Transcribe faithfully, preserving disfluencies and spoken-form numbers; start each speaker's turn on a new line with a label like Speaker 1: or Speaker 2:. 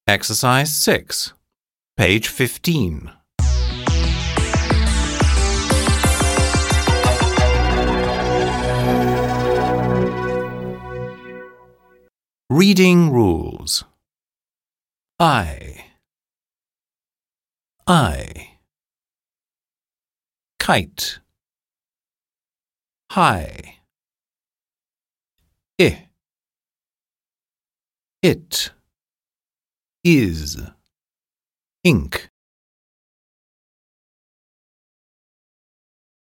Speaker 1: Exercise six, page fifteen. Reading rules. I, I. Kite. High. I. It. Is. Ink.